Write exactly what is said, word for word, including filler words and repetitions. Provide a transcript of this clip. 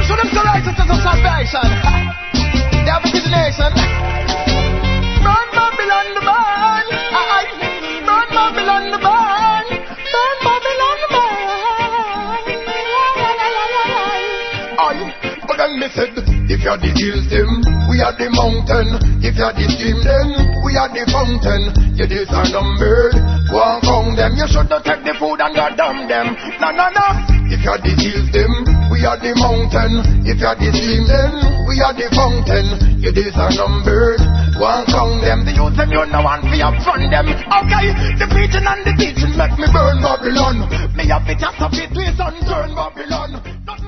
So them so righteous of salvation. They have a nation. Burn Babylon the burn. Aye. Burn Babylon the burn. Burn Babylon the burn. Aye. But then me said, if you're the hills them, we are the mountain. If you're the stream then, we are the fountain. Your days are numbered. Go and count them. You should not take the food and go dumb them. No, no, no. If you're the hills them, we are the mountain. If you're the stream then, we are the fountain. Your days are numbered. Go and count them. The youth and you no one for your front them. Okay, the preaching and the teaching make me burn Babylon. Me have the cast of it, please and turn Babylon.